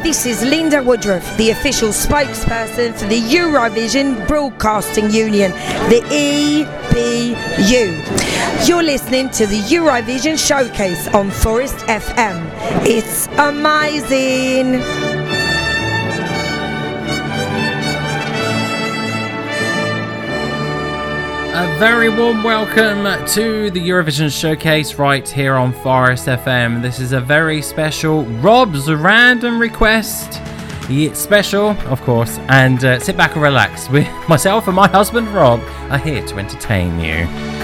This is Linda Woodruff, the official spokesperson for the Eurovision Broadcasting Union, the EBU. You're listening to the Eurovision Showcase on Forest FM. It's amazing. A very warm welcome to the Eurovision Showcase right here on Forest FM. This is a very special Rob's Random Request. It's special, of course, and sit back and relax. Myself and my husband Rob are here to entertain you.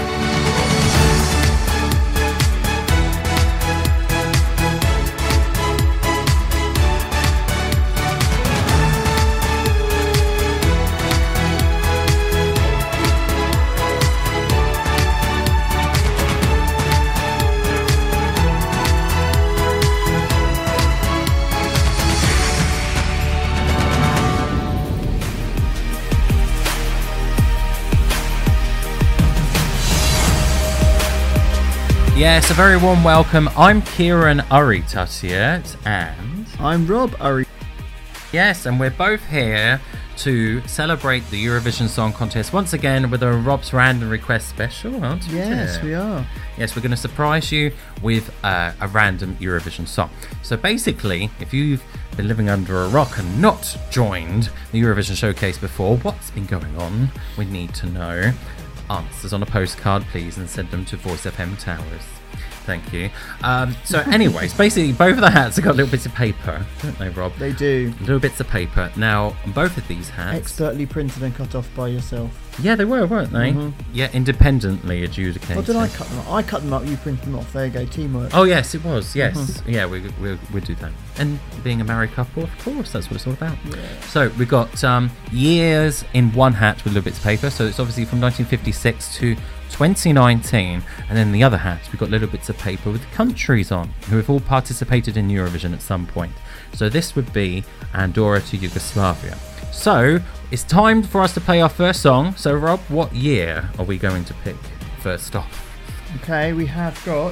Yes, a very warm welcome. I'm Kieran Urry-Tuttiett and... I'm Rob Urry. Yes, and we're both here to celebrate the Eurovision Song Contest once again with a Rob's Random Request special, aren't we? Yes, we are. Yes, we're going to surprise you with a random Eurovision song. So basically, if you've been living under a rock and not joined the Eurovision Showcase before, what's been going on? We need to know. Answers on a postcard, please, and send them to Voice FM Towers. Thank you. So anyways, basically both of the hats have got little bits of paper, don't they, Rob? They do. Little bits of paper. Now, on both of these hats... Expertly printed and cut off by yourself. Yeah, they were, weren't they? Mm-hmm. Yeah, independently adjudicated. Or did I cut them up? I cut them up, you printed them off. There you go, teamwork. Oh, yes, it was, yes. Mm-hmm. Yeah, we do that. And being a married couple, of course, that's what it's all about. Yeah. So we've got years in one hat with little bits of paper. So it's obviously from 1956 to 2019, and then the other hat we've got little bits of paper with countries on who have all participated in Eurovision at some point. So this would be Andorra to Yugoslavia. So it's time for us to play our first song. So Rob, what year are we going to pick first off? Okay, we have got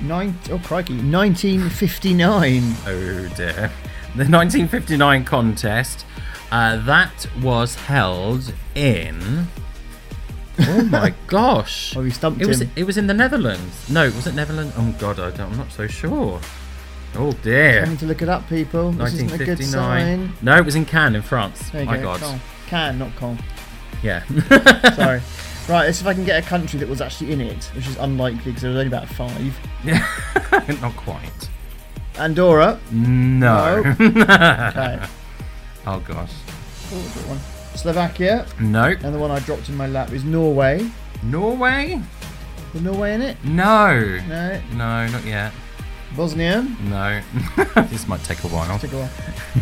1959. Oh dear. The 1959 contest that was held in... Oh my gosh! Oh, we stumped him. It was in the Netherlands. No, was it Netherlands? Oh God, I'm not so sure. Oh dear! I need to look it up, people. This isn't a good sign. No, it was in Cannes, in France. There you my go. God. Cannes, not Caen. Yeah. Sorry. Right, let's see if I can get a country that was actually in it, which is unlikely because there was only about 5. Yeah, not quite. Andorra. No. Okay. Oh gosh. Oh, good one. Slovakia. No. And the one I dropped in my lap is Norway. Norway? Was Norway in it? No. No. No, not yet. Bosnia? No. This might take a while. Take a while.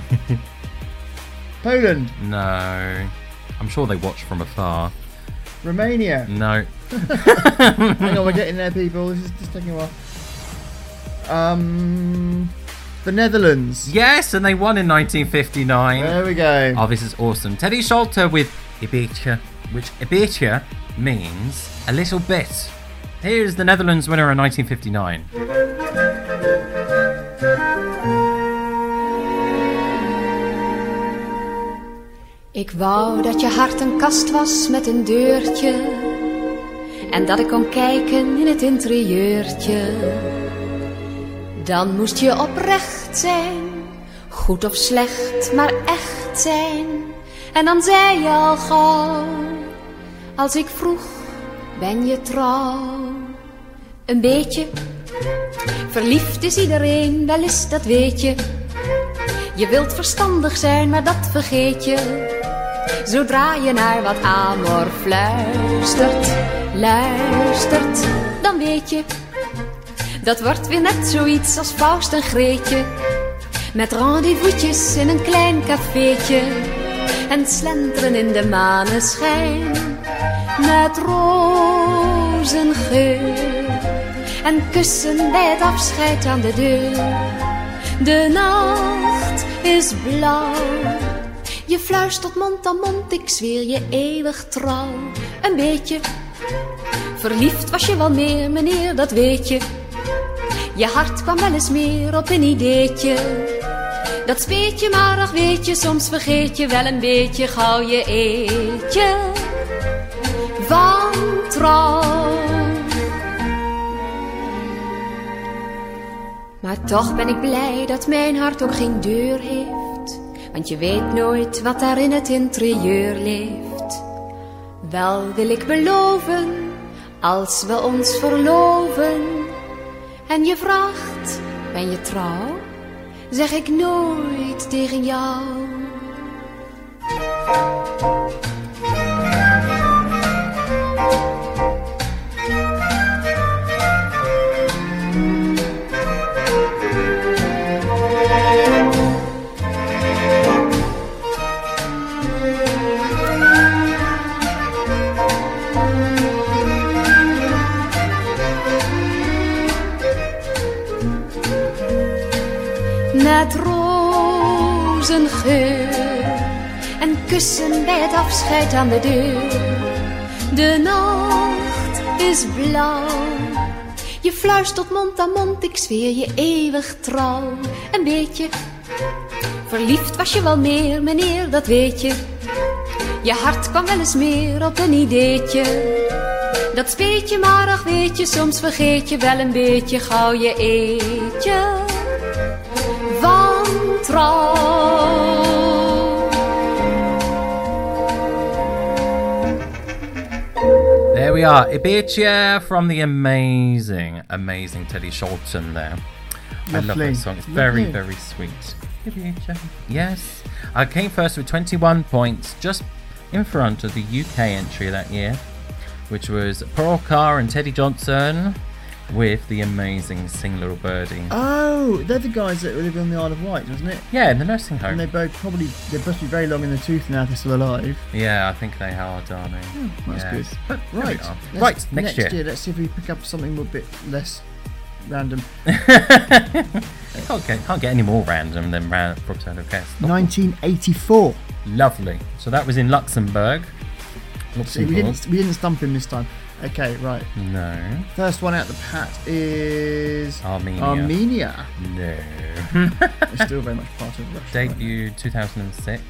Poland? No. I'm sure they watch from afar. Romania? No. Hang on, we're getting there, people. This is just taking a while. The Netherlands. Yes, and they won in 1959. There we go. Oh, this is awesome. Teddy Schulte with Een beetje, which Een beetje means a little bit. Here's the Netherlands winner in 1959. Ik wou dat je hart een kast was met een deurtje en dat ik kon kijken in het interieurtje. Dan moest je oprecht zijn, goed of slecht, maar echt zijn. En dan zei je al gauw, als ik vroeg, ben je trouw? Een beetje, verliefd is iedereen, wel eens dat weet je. Je wilt verstandig zijn, maar dat vergeet je. Zodra je naar wat amor luistert, dan weet je. Dat wordt weer net zoiets als Faust en Greetje. Met rendezvous'tjes in een klein cafeetje. En slenteren in de maneschijn. Met rozengeur. En kussen bij het afscheid aan de deur. De nacht is blauw. Je fluistert mond aan mond, ik zweer je eeuwig trouw. Een beetje verliefd was je wel meer, meneer, dat weet je. Je hart kwam wel eens meer op een ideetje. Dat speet je, maar ach weet je, soms vergeet je wel een beetje gauw je eetje van trouw. Maar toch ben ik blij dat mijn hart ook geen deur heeft, want je weet nooit wat daar in het interieur leeft. Wel wil ik beloven, als we ons verloven en je vraagt, ben je trouw? Zeg ik nooit tegen jou. Met rozengeur en kussen bij het afscheid aan de deur. De nacht is blauw, je fluistert mond aan mond, ik zweer je eeuwig trouw. Een beetje verliefd was je wel meer, meneer, dat weet je. Je hart kwam wel eens meer op een ideetje. Dat speet je, maar ach weet je, soms vergeet je wel een beetje gauw je eetje van trouw. There we are, Ibiza from the amazing Teddy Scholten there. Lovely. I love that song, it's very, very sweet. Ibiza. Yes. I came first with 21 points, just in front of the UK entry that year, which was Pearl Carr and Teddy Johnson with the amazing Sing Little Birdie. Oh, they're the guys that live on the Isle of Wight, wasn't it? Yeah, in the nursing home. And they must be very long in the tooth now if they're still alive. Yeah, I think they are, darling. Oh, that's Yeah. good. But there we Right. are. Let's- Right, next year. Let's see if we pick up something a bit less random. Can't get any more random than Brooktown Orchestra. 1984. Lovely. So that was in Luxembourg. See, we didn't stump him this time. Okay, right. No. First one out the pat is Armenia. No. It's still very much part of Russia. Debut 2006.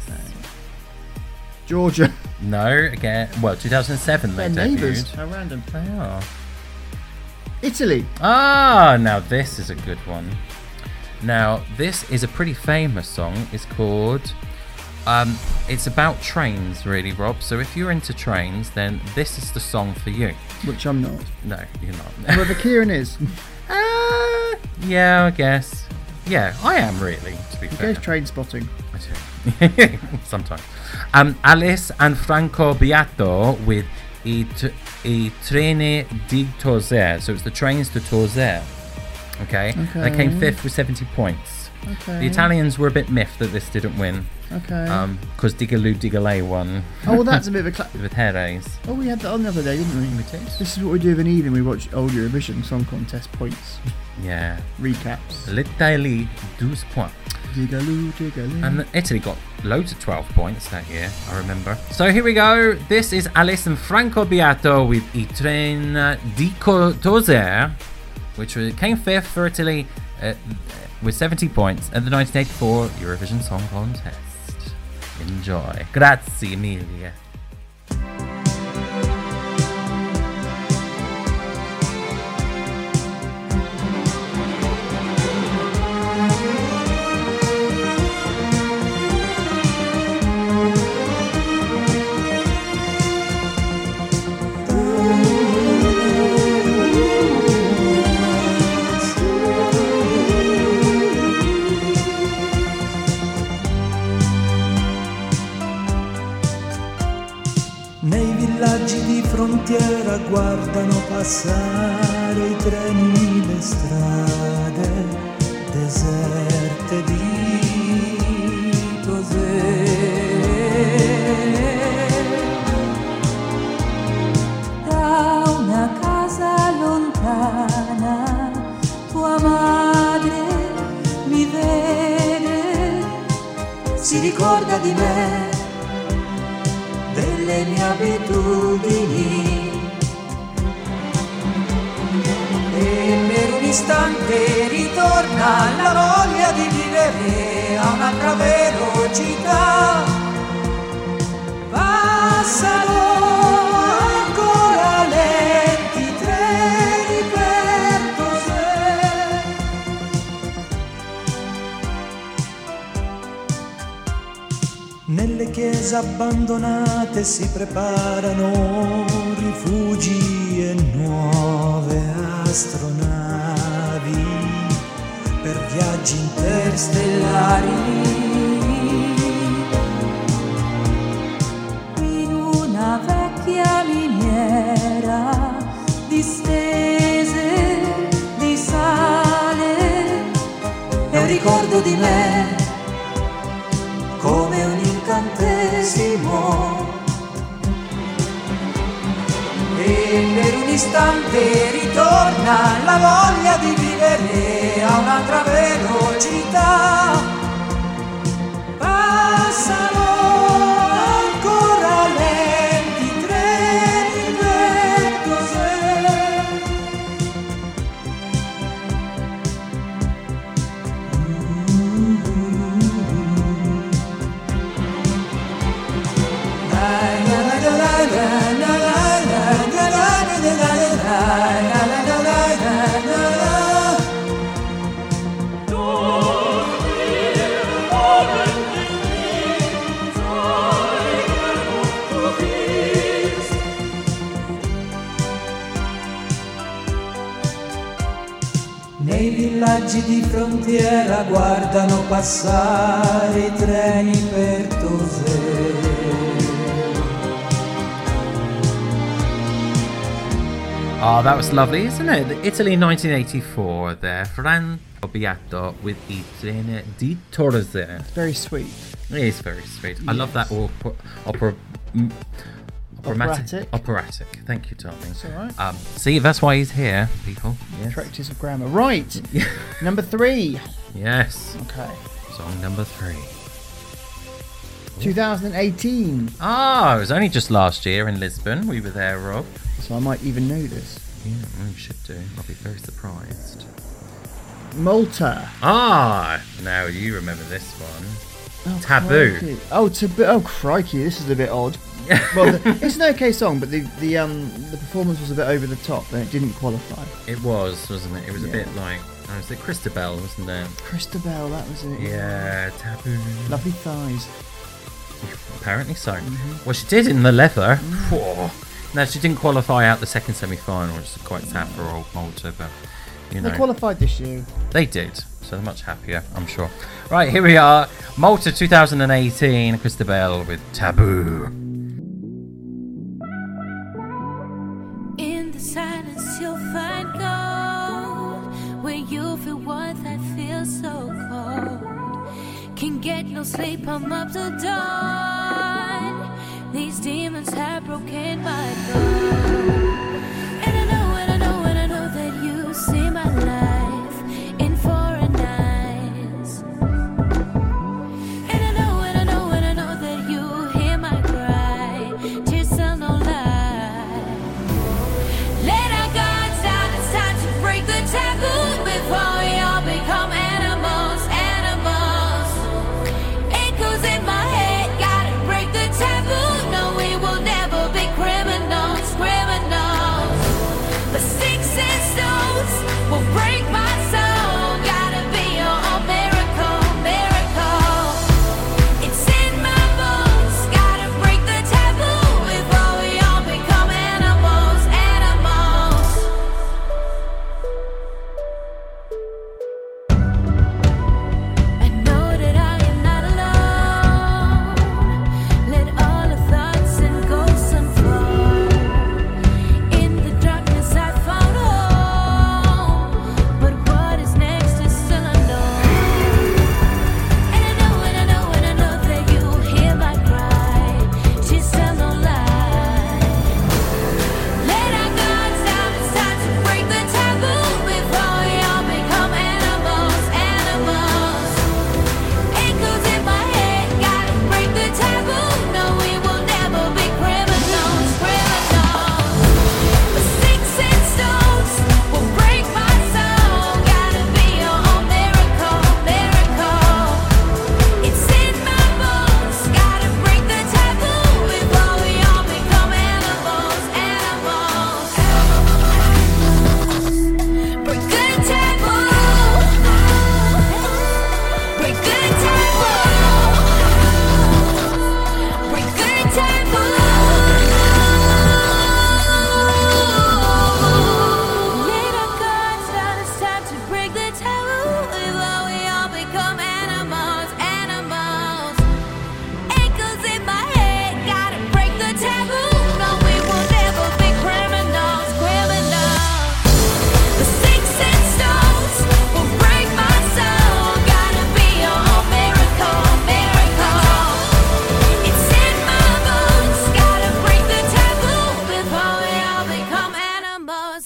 Georgia. No, again. Well, 2007 they They're neighbours. debuted. How random. They are. Italy. Ah, now this is a good one. Now, this is a pretty famous song. It's called... it's about trains, really, Rob. So if you're into trains, then this is the song for you. Which I'm not. No, you're not. Whoever Kieran is. Yeah, I guess. Yeah, I am really, to be He fair. goes train spotting. I do. Sometimes. Alice and Franco Beato with I treni di Tozer. So it's the trains to Tozer. Okay? They came fifth with 70 points. Okay. The Italians were a bit miffed that this didn't win. Okay. Because Digaloo Digalay won Oh, well, that's a bit of a... with Jerez. Oh, we had that on the other day, didn't we? We did. This is what we do of an evening. We watch old Eurovision Song Contest points. Yeah. Recaps. L'Italie, 12 points. Digaloo, digaloo. And Italy got loads of 12 points that year, I remember. So here we go. This is Alice and Franco Beato with I treni di Tozer, which came fifth for Italy with 70 points at the 1984 Eurovision Song Contest. Enjoy. Grazie Emilia. Nei villaggi di frontiera guardano passare i treni, le strade deserte di Toser. Da una casa lontana tua madre mi vede, si ricorda di me, delle mie abitudini, e per un istante ritorna la voglia di vivere a un'altra velocità. Passano ancora lenti treni per Tosè. Nelle chiese abbandonate si preparano rifugi e nuove astronavi per viaggi interstellari. In una vecchia miniera distese di sale è un ricordo di me come un incantesimo. E per un istante ritorna la voglia di vivere a un'altra velocità. Passano ancora lenti treni per Tosè. Nei villaggi di frontiera guardano passare i treni per Tosè. Oh, that was lovely, isn't it? Italy 1984 there. Fran Beato with I treni di Tosè. Very sweet. It is very sweet. I love that operatic. Thank you, darling. That's all right. See, that's why he's here, people. Yes. Practice of grammar. Right. Number 3. Yes. Okay. Song number 3. 2018. Ah, it was only just last year in Lisbon. We were there, Rob. So I might even know this. Yeah, we should do. I'll be very surprised. Malta. Ah, now you remember this one. Oh, Taboo. Crikey. Oh, Taboo. Oh, crikey. This is a bit odd. Well, it's an okay song, but the performance was a bit over the top, and it didn't qualify. It was, wasn't it? It was a bit like, was it Christabel, wasn't it? Christabel, that was it. Yeah, Taboo. Lovely thighs. Apparently so. Well, she did in the leather. No, she didn't qualify out the second semi-final, which is quite sad for old Malta, but you know. They qualified this year. They did, so they're much happier, I'm sure. Right, here we are, Malta 2018, Christabel with Taboo. In the silence you'll find gold, where you feel warmth that feels so cold. Can get no sleep, I'm up till dawn. These demons have broken my door. And I know that you see my life in foreign eyes. And I know that you hear my cry. Tears tell no lie. Let our guards down, it's time to break the taboo before we all become animals. Echoes in my head, gotta break the taboo. No, we will never be criminals.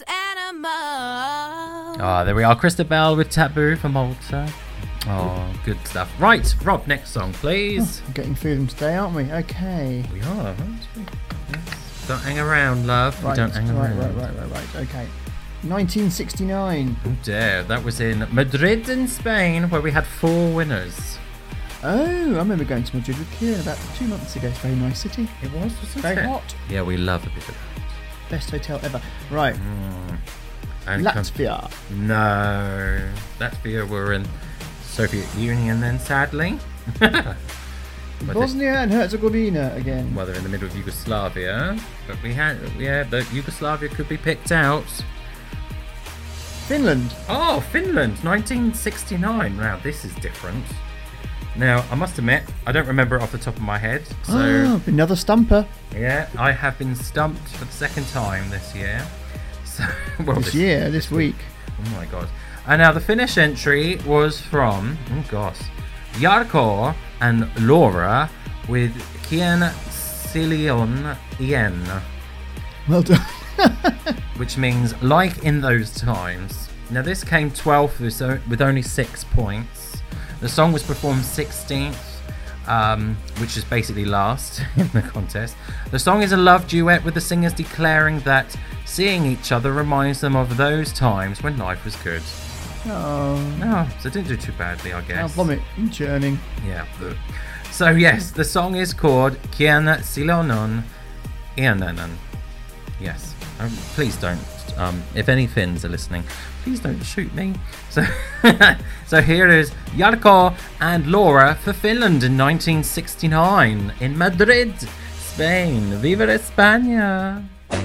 animal. Ah, there we are. Christabel with Taboo from Malta. Oh, good stuff. Right, Rob, next song, please. We're getting through them today, aren't we? Okay. We are, aren't we? Yes. Don't hang around, love. Right, We don't hang around. right. Okay. 1969. Oh dear, that was in Madrid in Spain, where we had 4 winners. Oh, I remember going to Madrid with Kieran about 2 months ago. It's a very nice city. It was, wasn't Very it? hot. Yeah, we love a bit of Best hotel ever. Right. that. And Latvia. No, Latvia were in Soviet Union then, sadly. But Bosnia and Herzegovina again. well, they're in the middle of Yugoslavia, but the Yugoslavia could be picked out. Finland. Oh, Finland, 1969. Now, this is different. Now, I must admit, I don't remember it off the top of my head. So, Another stumper. yeah, I have been stumped for the second time this year. So, well, This week. Oh my god. And now the Finnish entry was from, Jarkko and Laura with Kien Silion Ien, Well done. which means like in those times. Now this came 12th with only 6 points. The song was performed 16th, which is basically last in the contest. The song is a love duet with the singers declaring that seeing each other reminds them of those times when life was good. Oh, No, so it didn't do too badly, I I'll guess. vomit and churning. Yeah. Ugh. So yes, the song is called Kien Silonon Iananan. Yes. Please don't. If any Finns are listening, please don't shoot me. So, so here is Jarkko and Laura for Finland in 1969 in Madrid, Spain. Viva España!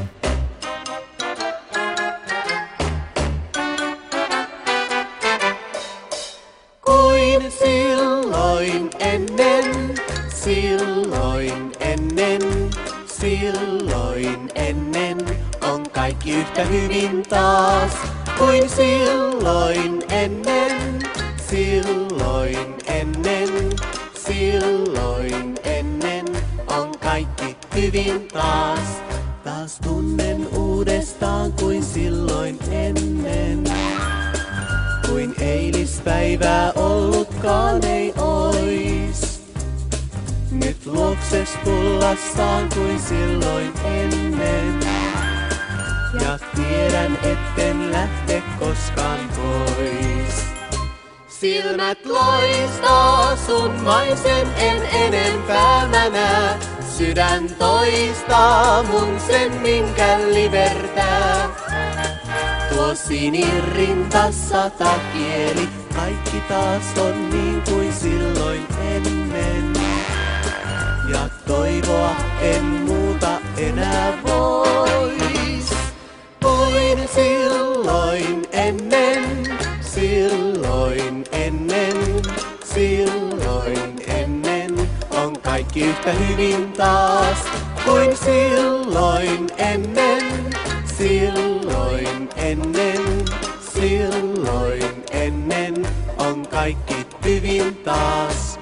Kuin silloin ennen, silloin ennen, silloin ennen, on kaikki yhtä hyvin taas. Kuin silloin ennen, silloin ennen, silloin ennen, on kaikki hyvin taas. Taas tunnen uudestaan kuin silloin ennen. Kuin eilispäivää ollutkaan ei ois. Nyt luokses tullassaan kuin silloin ennen. Ja tiedän etten lähte koskaan pois. Silmät loistaa summaisen en enempää mä näe. Sydän toistaa mun sen minkä livertää. Tuo sinirinta 100 kieli, kaikki taas on niin kuin silloin ennen. Ja toivoa en muuta enää vois. Kuin silloin ennen, silloin ennen, silloin ennen. On kaikki yhtä hyvin taas kuin silloin ennen, silloin ennen, silloin ennen. On kaikki hyvin taas.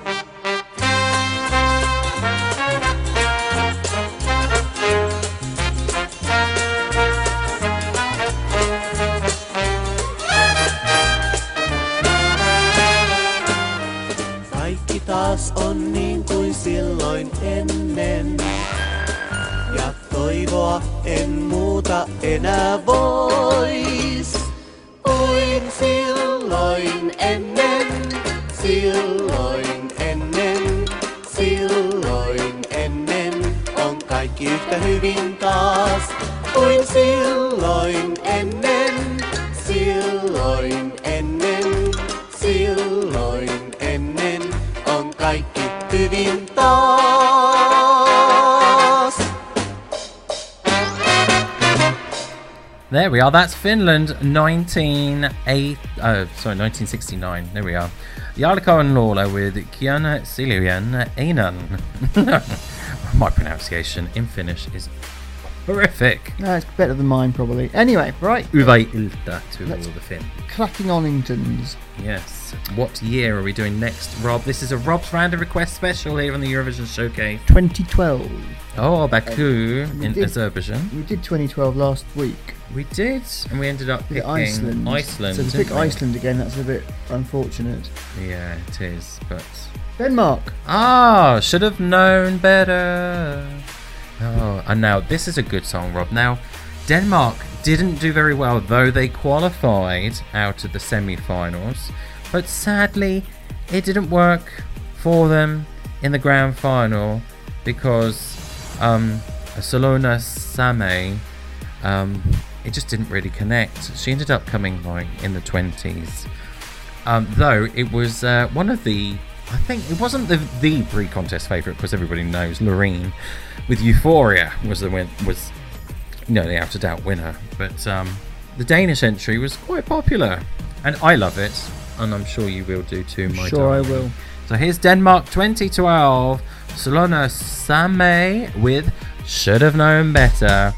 Kaikki taas on niin kuin silloin ennen. Ja toivoa en muuta enää vois. Kuin silloin ennen, silloin ennen, silloin ennen. On kaikki yhtä hyvin taas. Kuin silloin ennen, silloin ennen, silloin ennen. On kaikki hyvin taas. There we are. That's Finland, 1969. There we are. Jarkko and Laura with Kien Siljan Einan. My pronunciation in Finnish is horrific. No, it's better than mine, probably. Anyway, right. Uwe Ilta to Let's- all the Finn. Cracking Oningtons. Yes. What year are we doing next, Rob? This is a Rob's Random Request special here on the Eurovision Showcase. 2012. Oh, Baku we in did- Azerbaijan. We did 2012 last week. We did, and we ended up We did picking Iceland. So to didn't pick we? Iceland again, that's a bit unfortunate. Yeah, it is, but... Denmark. Ah, should have known better. Oh, and now this is a good song, Rob. Now, Denmark didn't do very well, though they qualified out of the semi-finals. But sadly, it didn't work for them in the grand final because Solona Same, it just didn't really connect. She ended up coming like in the 20s. Though it was one of the, I think it wasn't the pre-contest favourite because everybody knows Loreen with Euphoria was the out of doubt winner. But the Danish entry was quite popular, and I love it, and I'm sure you will do too, my Sure, I darling. will. So here's Denmark 2012, Solona Same with Should Have Known Better.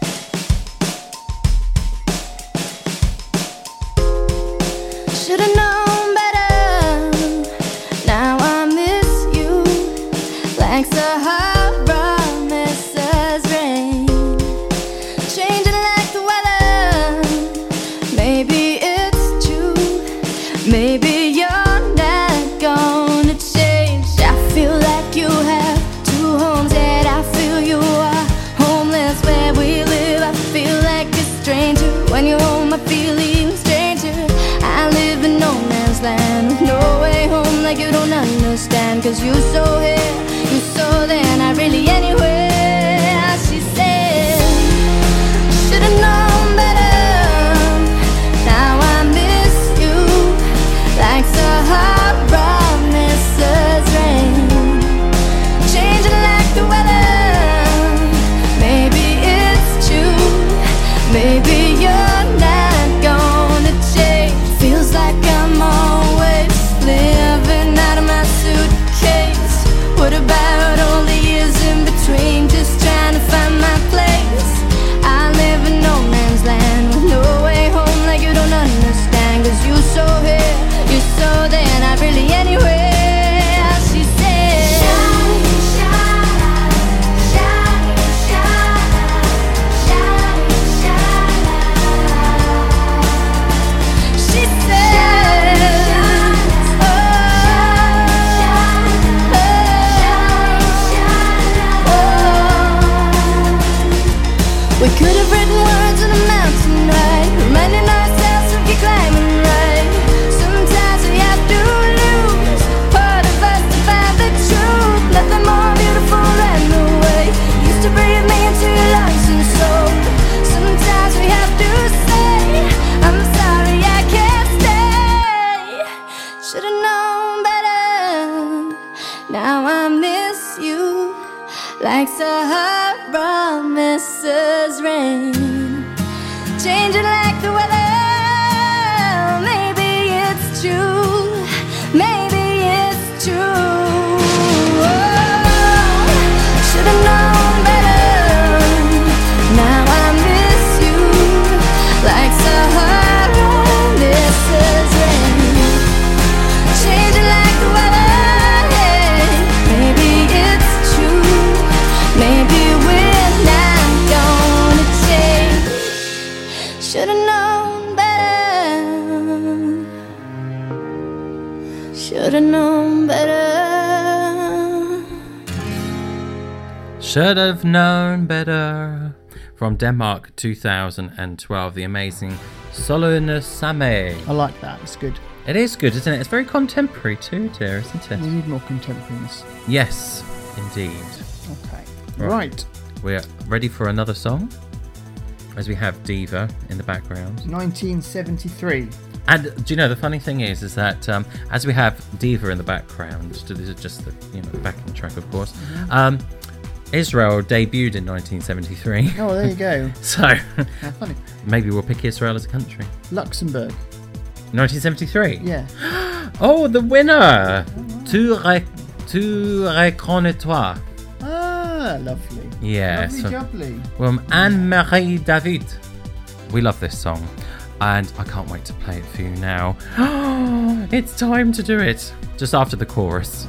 Should've known better. Now I miss you like Sahara misses rain, changing like the weather. Maybe it's true. Maybe you're not gonna change. I feel like you have two homes, yet I feel you are homeless where we live. I feel like a stranger when you're home. I feel even stranger. I live in no man's land with no way home, like you don't understand. Cause you so here, you so there, not really anywhere. She said, should've known better. Now I miss you like Sahara misses rain, changing like the weather. Maybe it's true. Maybe you're not gonna change. Feels like I'm always living out of my suitcase. What about all the years in between, just trying to find my place? I live in no man's land with no way home, like you don't understand. Cause you so here, you so there, not really anywhere. She said, she said, we could have written words on a mountain, right? Reminding ourselves we keep climbing, right? Sometimes we have to lose part of us to find the truth. Nothing more beautiful than the way you used to breathe me into your lungs and soul. Sometimes we have to say, I'm sorry I can't stay. Should've known better. Now I miss you like Sahara misses rain, changing like the weather. Maybe it's true. Maybe it's true. Oh, should've known better. Now I miss you like Sahara misses rain, changing like the weather. Maybe it's true. Maybe we're not gonna change. Should've known better. Should've known better. Should have known better. From Denmark 2012, the amazing Solona Same. I like that. It's good. It is good, isn't it? It's very contemporary too, dear, isn't We it? need more contemporaries. Yes, indeed. Okay. Right. Right. We're ready for another song, as we have Diva in the background. 1973. And do you know, the funny thing is that as we have Diva in the background, so this is just the the backing track, of course. Israel debuted in 1973. Oh, there you go. So How funny. maybe we'll pick Israel as a country. Luxembourg. 1973. Yeah. Oh, the winner! Tu reconnais-toi. Ah, Ah, lovely. Yes. Lovely jubbly. From Anne-Marie David. We love this song. And I can't wait to play it for you now. It's time to do it. Just after the chorus.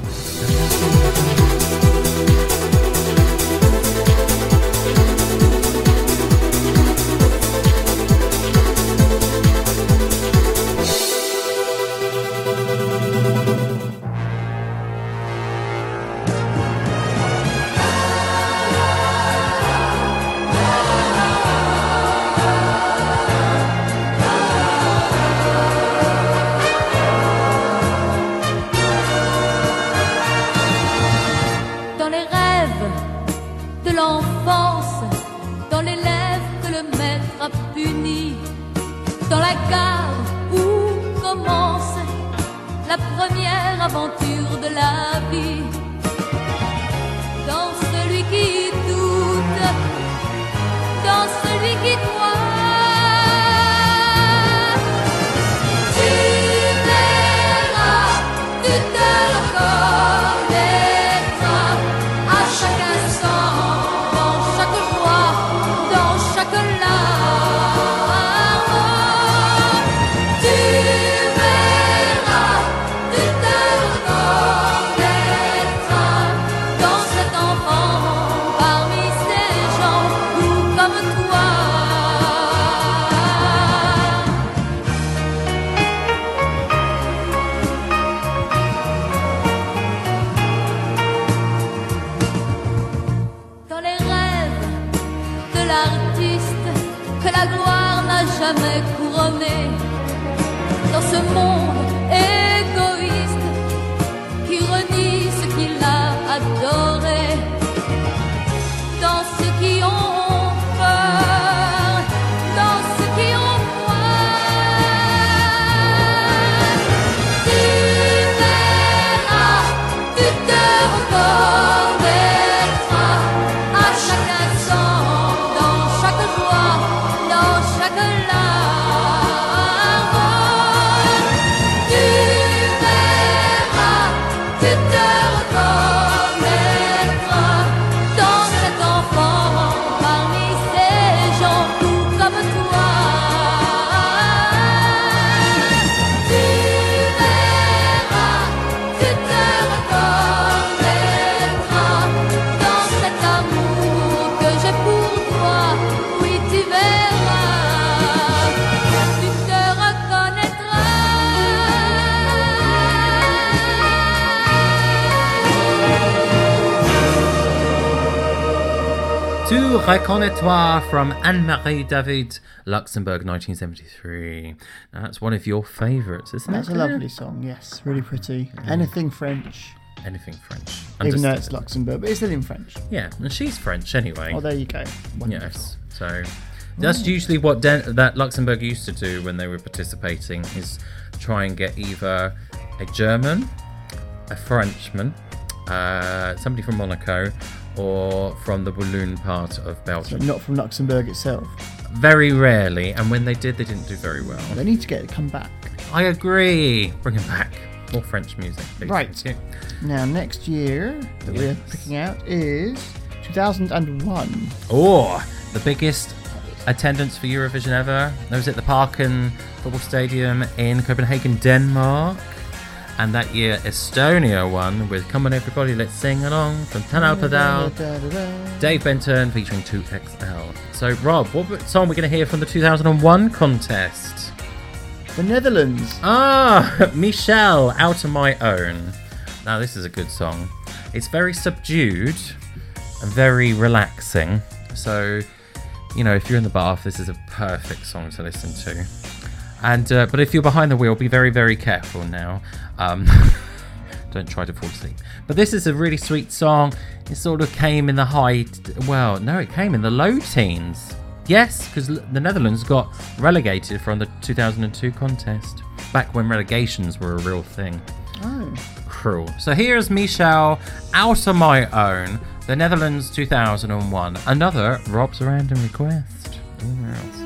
Dans la gare où commence la première aventure de la vie. Dans celui qui doute, dans celui qui croit, tu verras, tu te reconnaîtras à chaque instant, dans chaque joie, dans chaque larme. Jamais couronné dans ce monde égoïste qui renie ce qu'il a adoré, dans ceux qui ont peur, dans ceux qui ont froid. Tu verras, tu te reconnaîtras à chaque instant, dans chaque joie, dans chaque larme. Tu reconnais-toi from Anne-Marie David, Luxembourg, 1973. Now, that's one of your favourites, isn't it? That's a lovely song, yes. Really pretty. Anything French. Anything French. Even though it's Luxembourg, but it's still in French. Yeah, and she's French anyway. Oh, there you go. Wonderful. Yes, so that's usually what that Luxembourg used to do when they were participating, is try and get either a German, a Frenchman, somebody from Monaco, or from the Walloon part of Belgium. So not from Luxembourg itself. Very rarely, and when they did, they didn't do very well. They need to come back. I agree. Bring them back. More French music, please. Right. Now, next year that we're picking out is 2001. Oh, the biggest attendance for Eurovision ever. That was at the Parken Football Stadium in Copenhagen, Denmark. And that year, Estonia won with Come On Everybody, Let's Sing Along from Tanal Padal, Dave Benton featuring 2XL. So, Rob, what song are we going to hear from the 2001 contest? The Netherlands. Ah, Michelle, Out of My Own. Now, this is a good song. It's very subdued and very relaxing. So, you know, if you're in the bath, this is a perfect song to listen to. And but if you're behind the wheel, be very, very careful now. Don't try to fall asleep. But this is a really sweet song. It sort of came in the it came in the low teens. Yes, because the Netherlands got relegated from the 2002 contest, back when relegations were a real thing. Oh. Cruel. So here's Michelle, Out of My Own, the Netherlands 2001. Another Rob's Random Request. Ooh, else?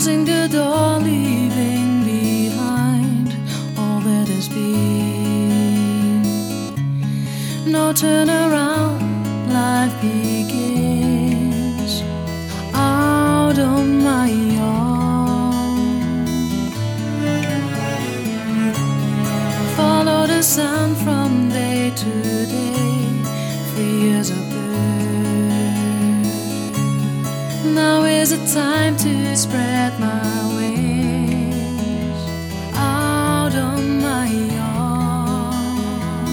Closing the door, leaving behind all that has been. No turnaround, life begins out on my own. Follow the sun from day to day, free as a bird. Now is the time to spread my wings out on my own.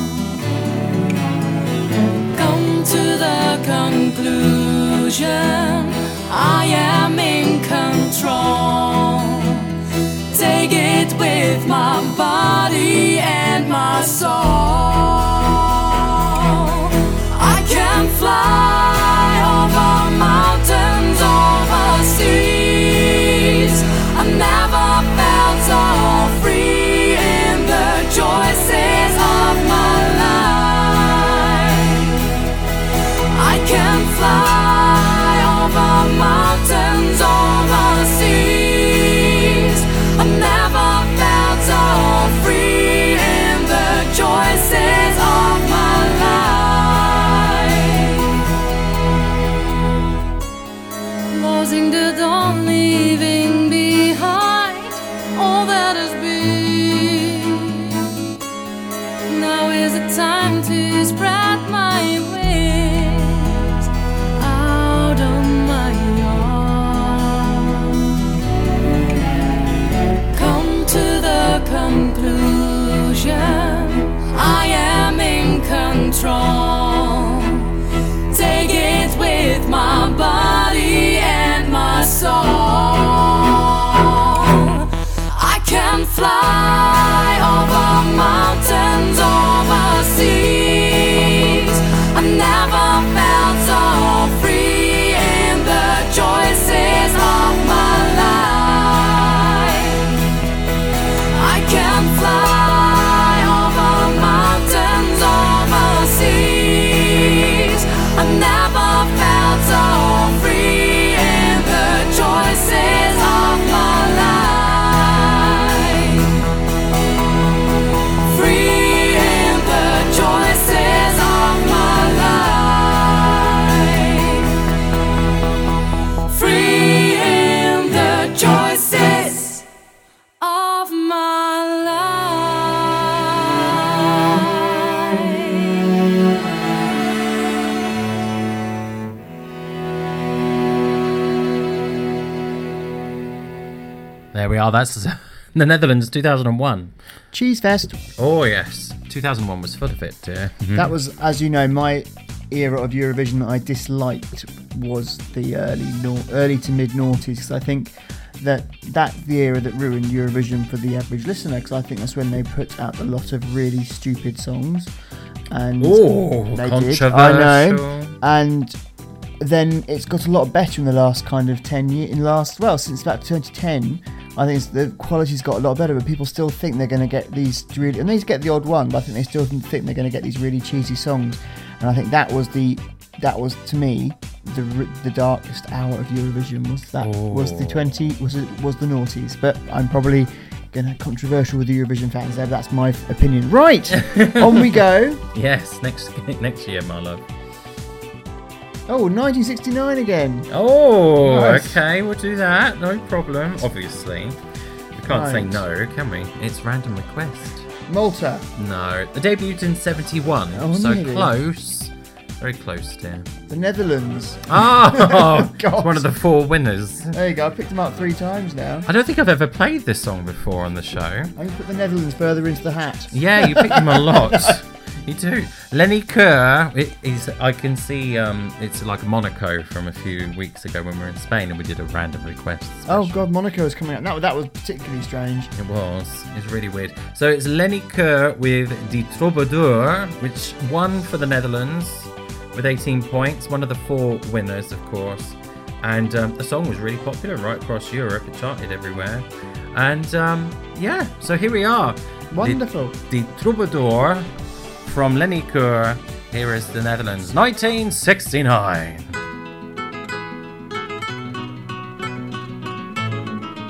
Come to the conclusion, I am in control. Take it with my body and my soul. I can fly over mountains, over seas. I never felt so free in the choices of my life. I can fly over mountains, over seas. I never felt so free in the choices of my life. Closing the door, leaving behind all that has been. Now is the time to spread my wings out on my own. Come to the conclusion, I am in control. Take it with my body and my soul. I can fly over mountains, over seas. I never felt so free in the choices of my life. I can fly over mountains, over seas. I never felt so free in the choices of my life. Free in the choices of my life. Free in the choices of my life. There we are. That's the Netherlands, 2001. Cheese Fest. Oh yes, 2001 was full of it. That was, as you know, my era of Eurovision that I disliked was the early to mid noughties, because I think that's the era that ruined Eurovision for the average listener, because I think that's when they put out a lot of really stupid songs. And they controversial. did. I know. And then it's got a lot better in the last kind of 10 years. Since about 2010, I think the quality's got a lot better, but people still think they're going to get these really, and they get the odd one, but I think they still think they're going to get these really cheesy songs. And I think that was to me the darkest hour of Eurovision was the noughties. But I'm probably going to controversial with the Eurovision fans there. But that's my opinion. Right, on we go. Yes, next year, my love. Oh, 1969 again. Oh, Nice. okay, we'll do that. No problem. Obviously, we can't say Right. no, can we? It's Random Request. Malta. No, it debuted in 71. Oh, so nearly. close. Very close, dear. The Netherlands. Oh, God. it's one of the 4 winners. There you go. I picked them up 3 times now. I don't think I've ever played this song before on the show. I'm going to put the Netherlands further into the hat. Yeah, you pick them a lot. You do. Lenny Kerr, I can see it's like Monaco from a few weeks ago when we were in Spain and we did a Random Request special. Oh God, Monaco is coming out. That was particularly strange. It was. It's really weird. So it's Lenny Kerr with Die Troubadour, which won for the Netherlands with 18 points. One of the 4 winners, of course. And the song was really popular right across Europe. It charted everywhere. And yeah, so here we are. Wonderful. Die Troubadour from Lenny Kerr. Here is the Netherlands, 1969.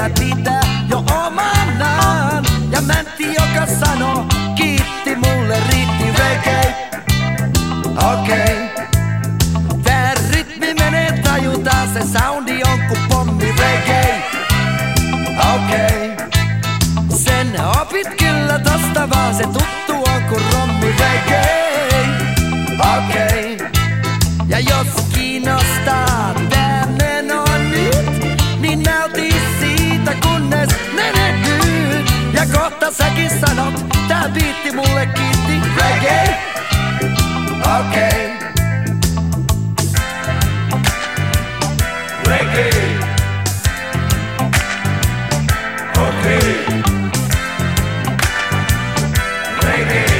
vaikea pitää jo omanaan. Ja Mäntti, joka sanoo, kiitti mulle riitti reggae. Okei. Tää rytmi menee tajutaan, se soundi on ku pommi reggae. Okei. Sen opit kyllä tosta vaan, se tuttu on ku rommi reggae. Okei. Ja jos kiinnostaa tää meno nyt, niin nauti siitä kunnes menehdyt. Ja kohta säkin sanot, tää biitti mulle kiitti reggae. Okei. Reggae. Okei. Reggae.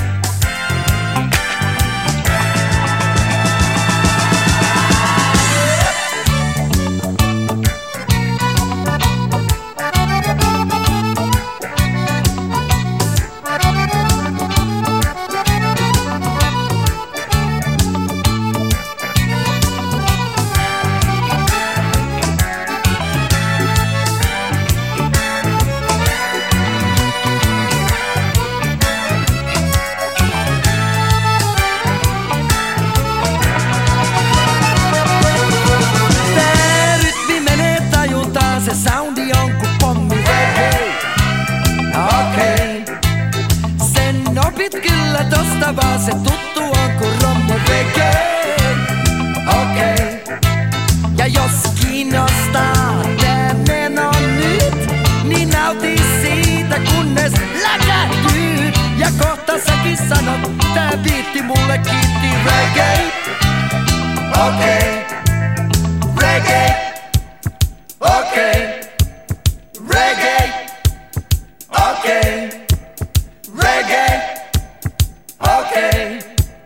Vaan se tuttu on ku rommu reggae. Okei. Ja jos kiinnostaa tää meno nyt, niin nauti siitä kunnes läkähdyt. Ja kohta säkin sanot, tää biitti mulle kiitti reggae. Okei. Reggae. Okei. Reggae. Okei. Reggae. Okay.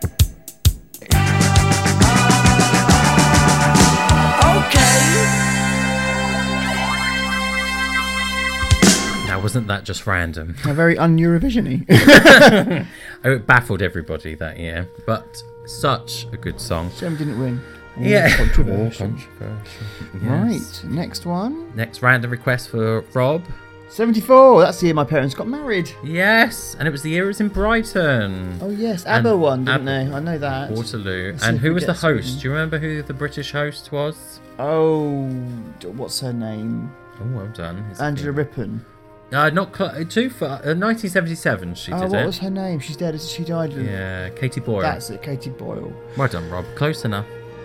Okay. Now, wasn't that just random? Very un-Eurovision-y. It baffled everybody that year, but such a good song. Shame didn't win. Yeah. Controversial. Yes. Right, next one. Next random request for Rob. 74, that's the year my parents got married. Yes, and it was the year it was in Brighton. Oh yes, ABBA won, didn't they? I know that. Waterloo. Let's see And if who we was the get something. host? Do you remember who the British host was? Oh, what's her name? Oh, well done. It's Angela good. Rippon. Not too far. 1977 she did Oh, it. what was her name? She's dead. She died. Yeah, Katie Boyle. That's it, Katie Boyle. Well done, Rob. Close enough.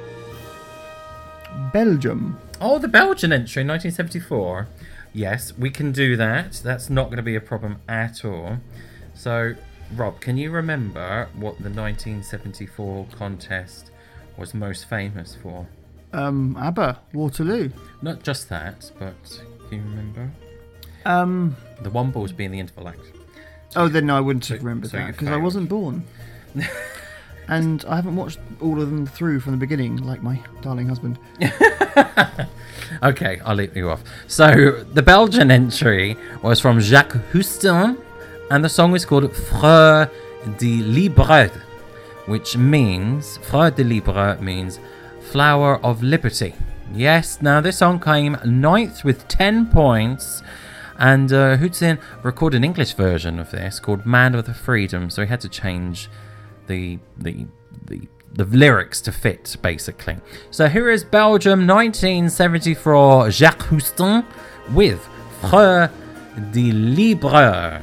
Belgium. Oh, the Belgian entry in 1974. Yes, we can do that. That's not going to be a problem at all. So, Rob, can you remember what the 1974 contest was most famous for? ABBA, Waterloo. Not just that, but can you remember? The Wombles being the interval act. Oh, then no, I wouldn't have remembered so that you because I failed. wasn't born. And I haven't watched all of them through from the beginning, like my darling husband. Okay, I'll leave you off. So, the Belgian entry was from Jacques Houston, and the song was called Frère de Libre, which means, Frère de Libre means Flower of Liberty. Yes, now this song came 9th with 10 points, and Houston recorded an English version of this called Man of the Freedom, so he had to change the lyrics to fit, basically. So here is Belgium 1974, Jacques Houston with Frère de Libre.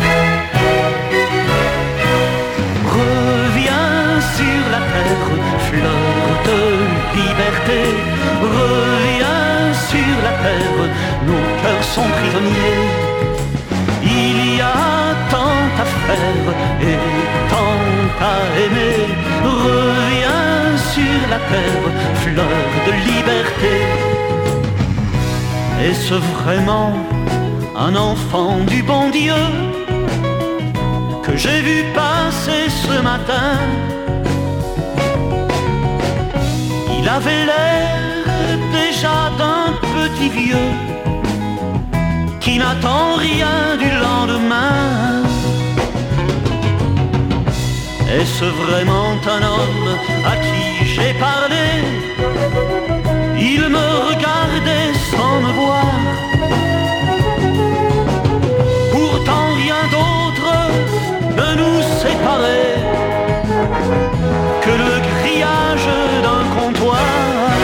Reviens sur la terre, fleur de liberté. Reviens sur la terre, nos cœurs sont prisonniers. Il y a tant à faire et tant à aimer. Reviens sur la terre, fleur de liberté. Est-ce vraiment un enfant du bon Dieu que j'ai vu passer ce matin? Il avait l'air déjà d'un petit vieux qui n'attend rien du lendemain. Est-ce vraiment un homme à qui j'ai parlé? Il me regardait sans me voir. paraît que le grillage d'un comptoir.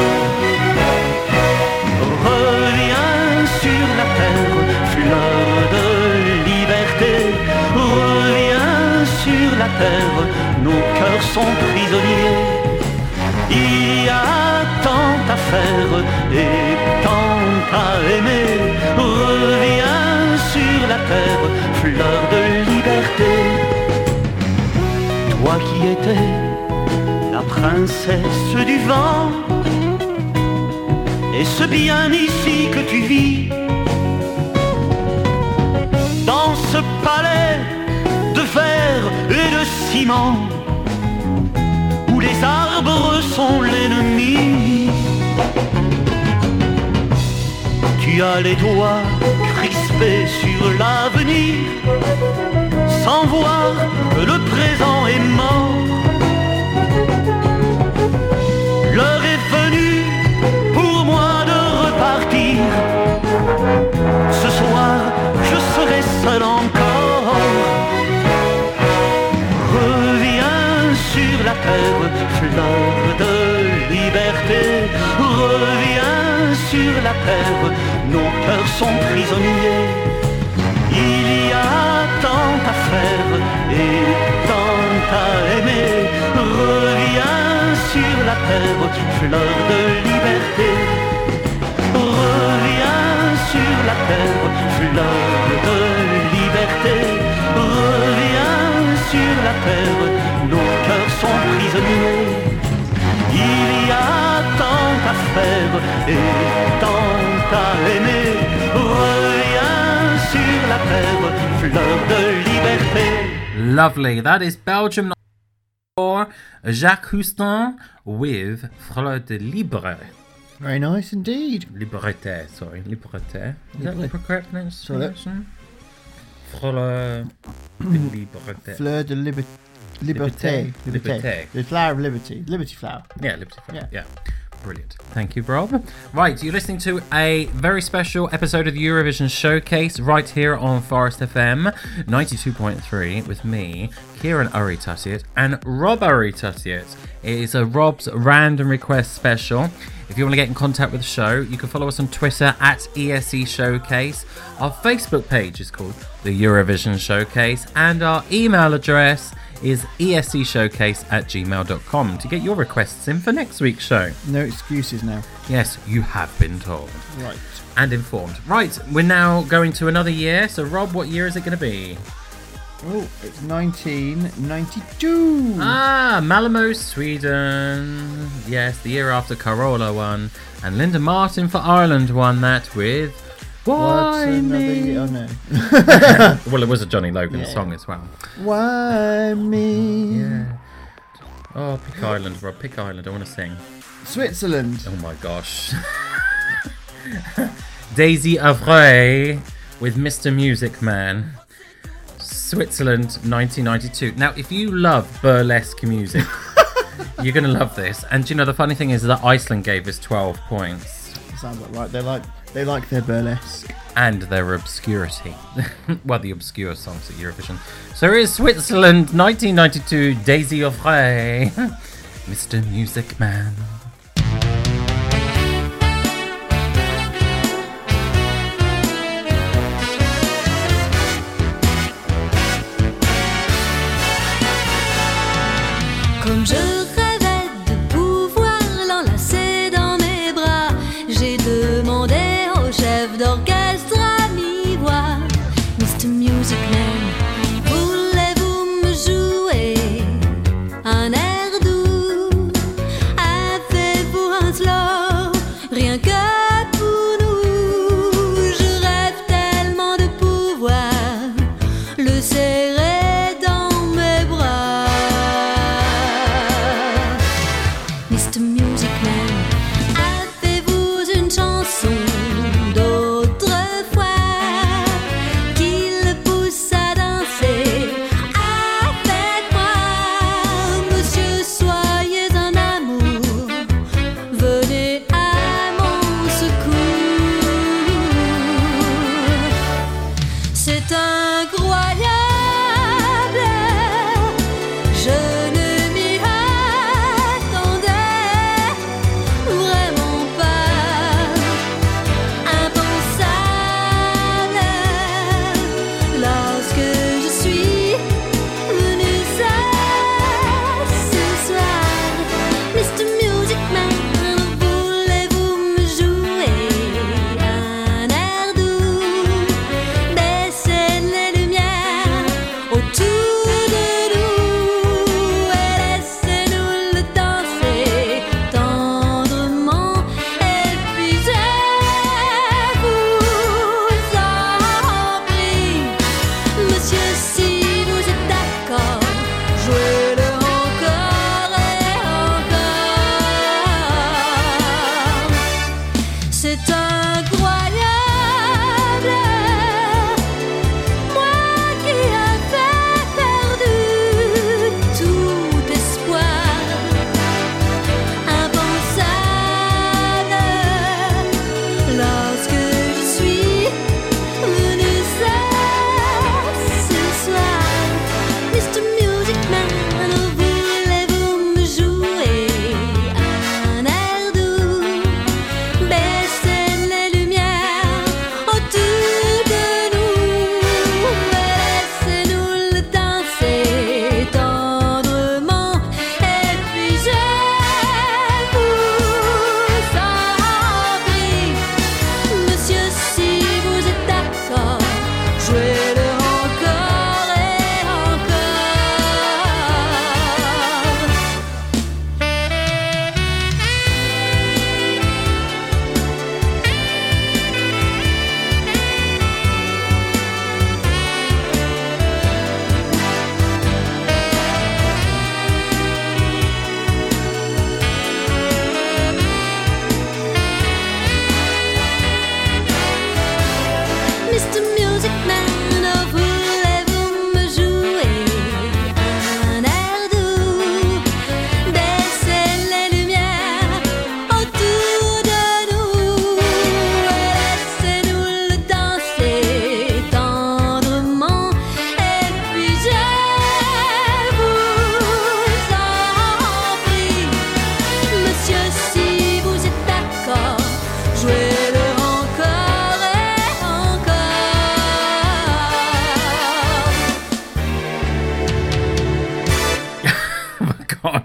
Reviens sur la terre, fleur de liberté. Reviens sur la terre, nos cœurs sont prisonniers. Il y a tant à faire et tant à aimer. Reviens sur la terre, fleur de liberté. Toi qui étais la princesse du vent, est-ce bien ici que tu vis? Dans ce palais de verre et de ciment, où les arbres sont l'ennemi. Tu as les doigts crispés sur l'avenir, sans voir que le présent est mort. L'heure est venue pour moi de repartir. Ce soir, je serai seul encore. Reviens sur la terre, fleur de liberté. Reviens sur la terre, nos cœurs sont prisonniers. Il y a tant à faire et tant à aimer. Reviens sur la terre, fleur de liberté. Reviens sur la terre, fleur de liberté. Reviens sur la terre, nos cœurs sont prisonniers. Il y a tant à faire et tant à aimer. Reviens sur la terre, fleur de liberté. Lovely. That is Belgium for Jacques Houston with Fleur de Libre. Very nice indeed. Liberté, sorry. Liberté. Is that the correct pronunciation? Fleur de Liberté. Fleur de Liberté. Liberté. The flower of liberty. Liberty flower. Yeah, Liberty Flower. Yeah. Brilliant. Thank you, Rob. Right, you're listening to a very special episode of the Eurovision Showcase right here on Forest FM 92.3 with me, Kieran Uritatiet, and Rob Uritatiet. It is a Rob's Random Request special. If you want to get in contact with the show, you can follow us on Twitter at ESE Showcase. Our Facebook page is called the Eurovision Showcase, and our email address is eseshowcase@gmail.com to get your requests in for next week's show. No excuses now. Yes, you have been told. Right. And informed. Right, we're now going to another year. So, Rob, what year is it going to be? Oh, it's 1992. Ah, Malmö, Sweden. Yes, the year after Carola won. And Linda Martin for Ireland won that with Why Me? Oh, no. Well, it was a Johnny Logan song as well. Why Me? Yeah. Oh, pick Ireland, Rob. Pick Ireland. I want to sing. Switzerland. Oh, my gosh. Daisy Avray with Mr. Music Man. Switzerland 1992. Now, if you love burlesque music, you're going to love this. And you know, the funny thing is that Iceland gave us 12 points. Sounds like right. They like their burlesque. And their obscurity. Well, the obscure songs at Eurovision. So here is Switzerland 1992, Daisy Avray. Mr. Music Man. Comme je rêvais de pouvoir l'enlacer dans mes bras, j'ai demandé au chef d'orchestre à mi-voix, Mr. Music Man, voulez-vous me jouer un air doux? Avez-vous un slow, rien que pour nous? Je rêve tellement de pouvoir le serrer dans mes bras. Mr. Music Man, avez-vous une chanson d'autrefois qui le pousse à danser avec moi? Monsieur, soyez un amour, venez à mon secours. C'est incroyable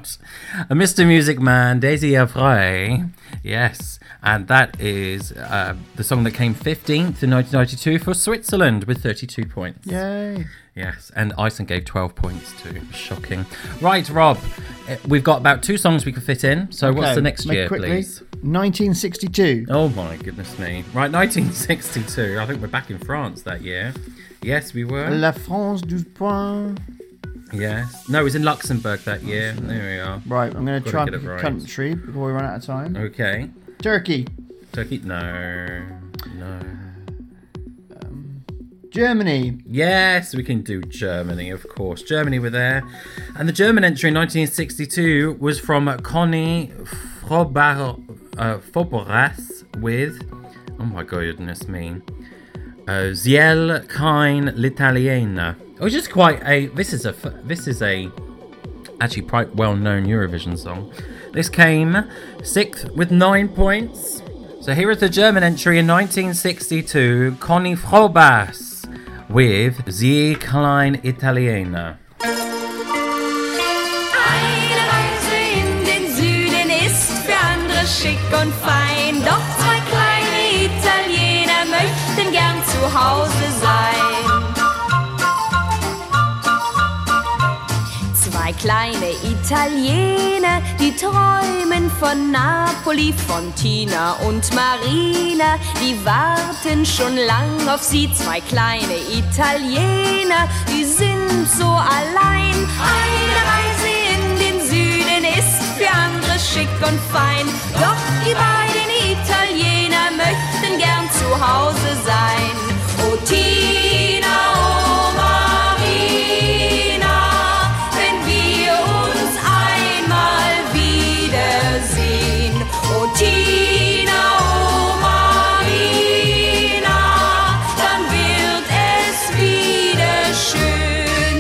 Mr. Music Man, Désir Frey. Yes, and that is the song that came 15th in 1992 for Switzerland with 32 points. Yay. Yes, and Iceland gave 12 points too. Shocking. Right, Rob, we've got about 2 songs we could fit in. So what's the next year, please? 1962. Oh my goodness me. Right, 1962. I think we're back in France that year. Yes, we were. La France du point. Yes. No, it was in Luxembourg that year. There we are. Right, I'm going to try get and it right. country before we run out of time. Okay. Turkey. Turkey? No. Germany. Yes, we can do Germany, of course. Germany were there. And the German entry in 1962 was from Conny Foboras with, oh my goodness me, Ziel kein l'Italiana. Which is quite a, this is a actually quite well-known Eurovision song. This came 6th with 9 points. So here is the German entry in 1962, Conny Foboras with Ziel kein Italiana. Eine Reise in den Süden ist für andere schick und fein. Doch 2 kleine Italiener möchten gern zu Hause sein. 2 kleine Italiener, die träumen von Napoli, von Tina und Marina. Die warten schon lang auf sie, 2 kleine Italiener, die sind so allein. Eine Reise in den Süden ist für andere schick und fein. Doch die beiden Italiener möchten gern zu Hause sein. Oh Tina, oh Marina, wenn wir uns einmal wiedersehen. Oh Tina, oh Marina, dann wird es wieder schön.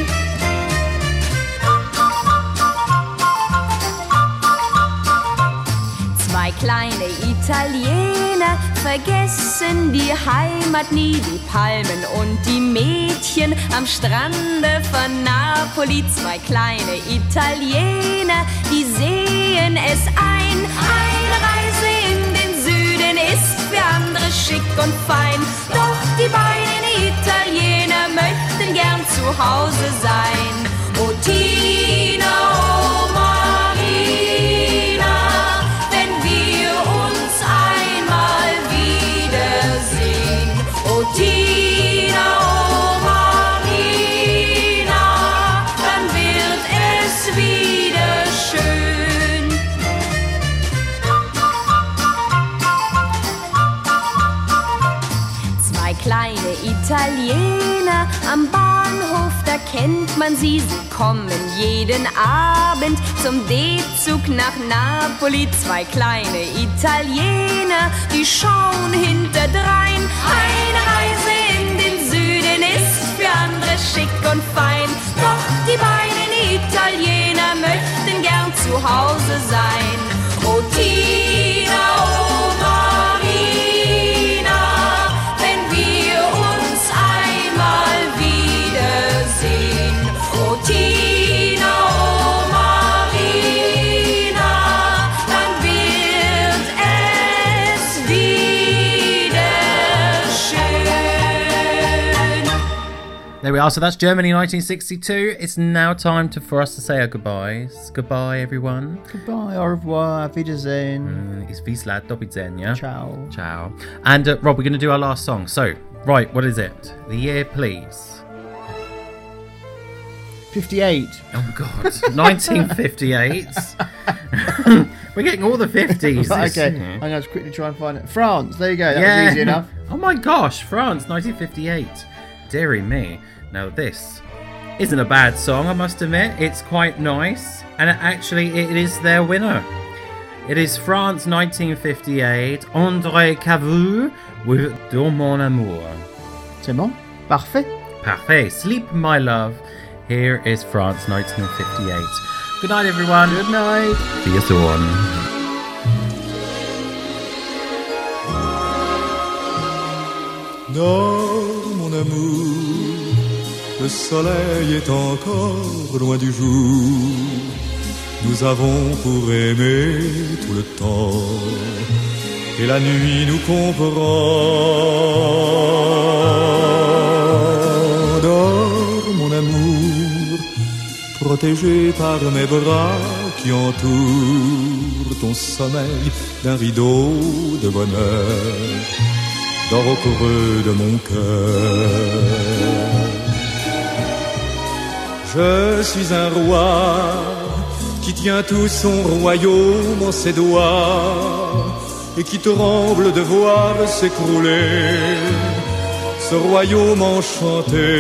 2 kleine Italiener vergessen die Heimat nie, die Palmen und die Mädchen am Strande von Napoli. 2 kleine Italiener, die sehen es ein. Eine Reise in den Süden ist für andere schick und fein. Doch die beiden Italiener möchten gern zu Hause sein. Oh Tina, oh Marina, wenn wir uns einmal wiedersehen. Oh Tina, oh Marina, dann wird es wieder schön. 2 kleine Italiener am Bahnhof, da kennt man sie. Sie kommen jeden Abend zum D-Zug nach Napoli. 2 kleine Italiener, die schauen hinterdrein. Eine Reise in den Süden ist für andere schick und fein. Doch die beiden Italiener möchten gern zu Hause sein. Oh Tina, oh Marina, wenn wir uns einmal wiedersehen. Oh Tina, oh Marina, dann wird es wieder schön. There we are. So that's Germany 1962. It's now time for us to say our goodbyes. Goodbye, everyone. Goodbye, au revoir, auf Wiedersehen. It's Wieslat, do widzenia. Ciao. Ciao. And Rob, we're going to do our last song. So, right, what is it? The year, please. 58. Oh, God. 1958. We're getting all the 50s. Right, okay, I'm going to quickly try and find it. France, there you go. That was easy enough. Oh, my gosh. France, 1958. Deary me. Now, this isn't a bad song, I must admit. It's quite nice. And it is their winner. It is France 1958, André Cavu with Dans mon amour. C'est bon? Parfait. Parfait. Sleep, my love. Here is France 1958. Good night, everyone. Good night. See you soon. Dans mon amour, le soleil est encore loin du jour. Nous avons pour aimer tout le temps, et la nuit nous comprend. Dors mon amour, protégé par mes bras qui entourent ton sommeil d'un rideau de bonheur. Dors au creux de mon cœur. Je suis un roi qui tient tout son royaume en ses doigts et qui tremble de voir s'écrouler ce royaume enchanté.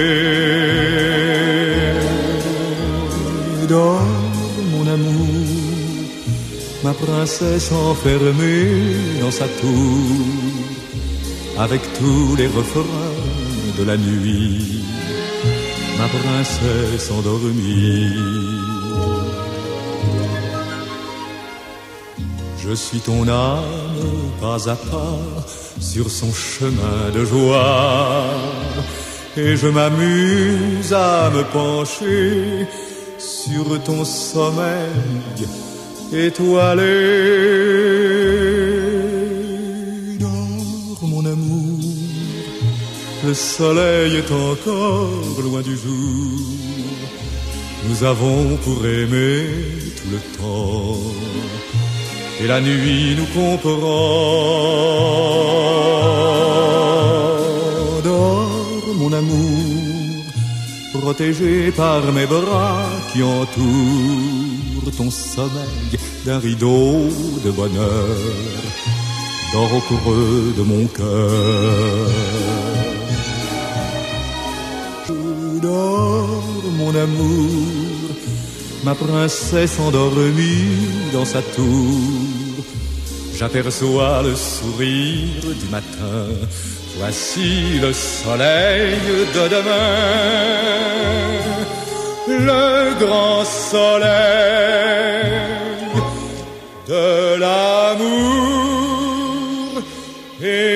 Dors, mon amour, ma princesse enfermée dans sa tour, avec tous les refrains de la nuit, ma princesse endormie. Je suis ton âme, pas à pas, sur son chemin de joie, et je m'amuse à me pencher sur ton sommeil étoilé. Dors, mon amour, le soleil est encore loin du jour. Nous avons pour aimer tout le temps, et la nuit nous comprend. Dors, mon amour, protégé par mes bras qui entourent ton sommeil d'un rideau de bonheur. Dors au creux de mon cœur. Dors, mon amour, ma princesse endormie dans sa tour. J'aperçois le sourire du matin. Voici le soleil de demain, le grand soleil de l'amour et